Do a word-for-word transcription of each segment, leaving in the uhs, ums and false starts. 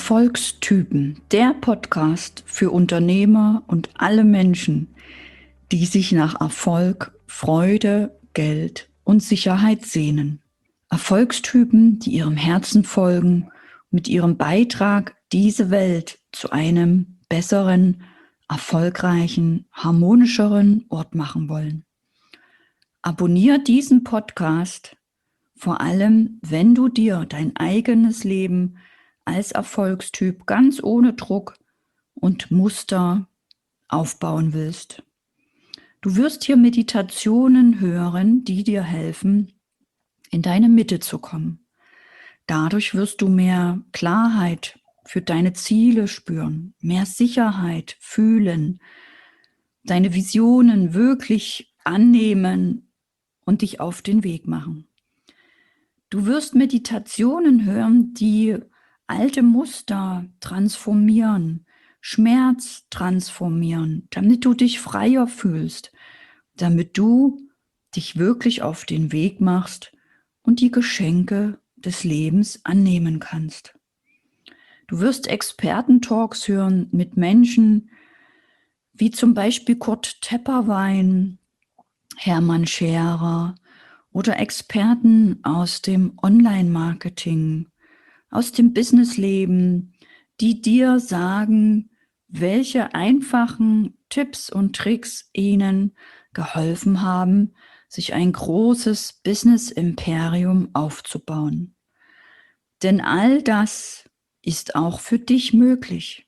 Erfolgstypen, der Podcast für Unternehmer und alle Menschen, die sich nach Erfolg, Freude, Geld und Sicherheit sehnen. Erfolgstypen, die ihrem Herzen folgen, mit ihrem Beitrag diese Welt zu einem besseren, erfolgreichen, harmonischeren Ort machen wollen. Abonnier diesen Podcast, vor allem wenn du dir dein eigenes Leben als Erfolgstyp ganz ohne Druck und Muster aufbauen willst. Du wirst hier Meditationen hören, die dir helfen, in deine Mitte zu kommen. Dadurch wirst du mehr Klarheit für deine Ziele spüren, mehr Sicherheit fühlen, deine Visionen wirklich annehmen und dich auf den Weg machen. Du wirst Meditationen hören, die alte Muster transformieren, Schmerz transformieren, damit du dich freier fühlst, damit du dich wirklich auf den Weg machst und die Geschenke des Lebens annehmen kannst. Du wirst Expertentalks hören mit Menschen wie zum Beispiel Kurt Tepperwein, Hermann Scherer oder Experten aus dem Online-Marketing, aus dem Businessleben, die dir sagen, welche einfachen Tipps und Tricks ihnen geholfen haben, sich ein großes Business-Imperium aufzubauen. Denn all das ist auch für dich möglich.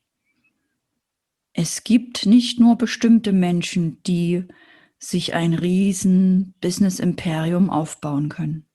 Es gibt nicht nur bestimmte Menschen, die sich ein riesen Business-Imperium aufbauen können.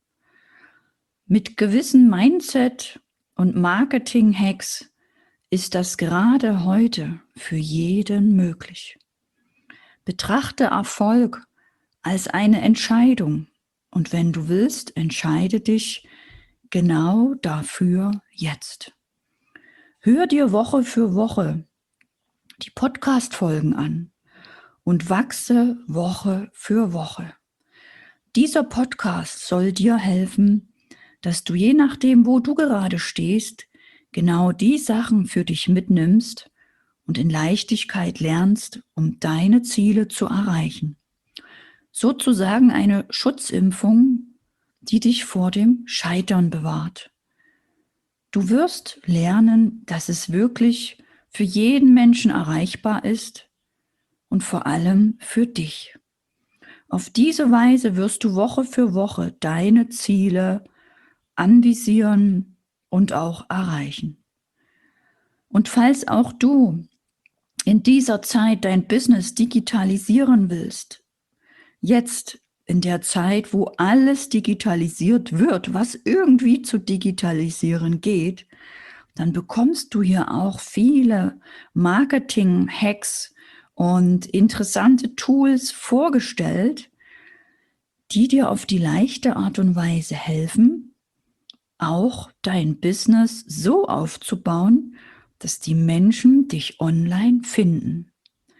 Mit gewissen Mindset- und Marketing-Hacks ist das gerade heute für jeden möglich. Betrachte Erfolg als eine Entscheidung und wenn du willst, entscheide dich genau dafür jetzt. Hör dir Woche für Woche die Podcast-Folgen an und wachse Woche für Woche. Dieser Podcast soll dir helfen, dass du je nachdem, wo du gerade stehst, genau die Sachen für dich mitnimmst und in Leichtigkeit lernst, um deine Ziele zu erreichen. Sozusagen eine Schutzimpfung, die dich vor dem Scheitern bewahrt. Du wirst lernen, dass es wirklich für jeden Menschen erreichbar ist und vor allem für dich. Auf diese Weise wirst du Woche für Woche deine Ziele anvisieren und auch erreichen. Und falls auch du in dieser Zeit dein Business digitalisieren willst, jetzt in der Zeit, wo alles digitalisiert wird, was irgendwie zu digitalisieren geht, dann bekommst du hier auch viele Marketing-Hacks und interessante Tools vorgestellt, die dir auf die leichte Art und Weise helfen, auch dein Business so aufzubauen, dass die Menschen dich online finden.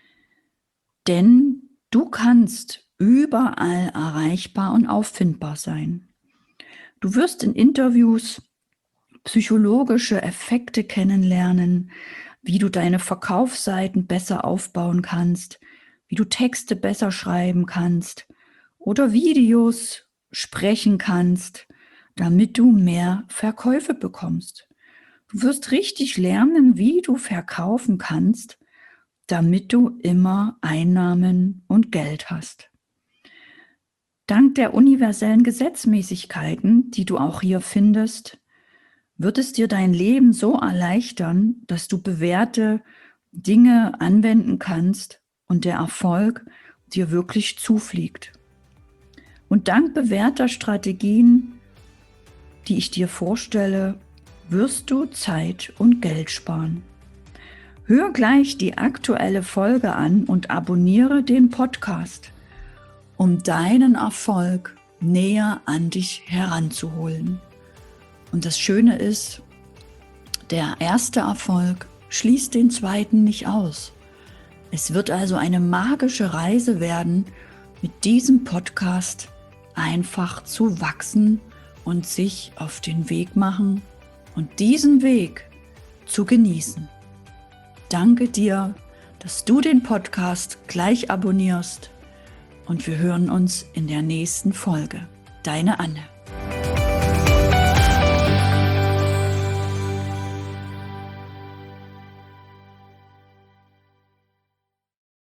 Denn du kannst überall erreichbar und auffindbar sein. Du wirst in Interviews psychologische Effekte kennenlernen, wie du deine Verkaufsseiten besser aufbauen kannst, wie du Texte besser schreiben kannst oder Videos sprechen kannst, damit du mehr Verkäufe bekommst. Du wirst richtig lernen, wie du verkaufen kannst, damit du immer Einnahmen und Geld hast. Dank der universellen Gesetzmäßigkeiten, die du auch hier findest, wird es dir dein Leben so erleichtern, dass du bewährte Dinge anwenden kannst und der Erfolg dir wirklich zufliegt. Und dank bewährter Strategien, die ich dir vorstelle, wirst du Zeit und Geld sparen. Hör gleich die aktuelle Folge an und abonniere den Podcast, um deinen Erfolg näher an dich heranzuholen. Und das Schöne ist, der erste Erfolg schließt den zweiten nicht aus. Es wird also eine magische Reise werden, mit diesem Podcast einfach zu wachsen und sich auf den Weg machen und diesen Weg zu genießen. Danke dir, dass du den Podcast gleich abonnierst und wir hören uns in der nächsten Folge. Deine Anne.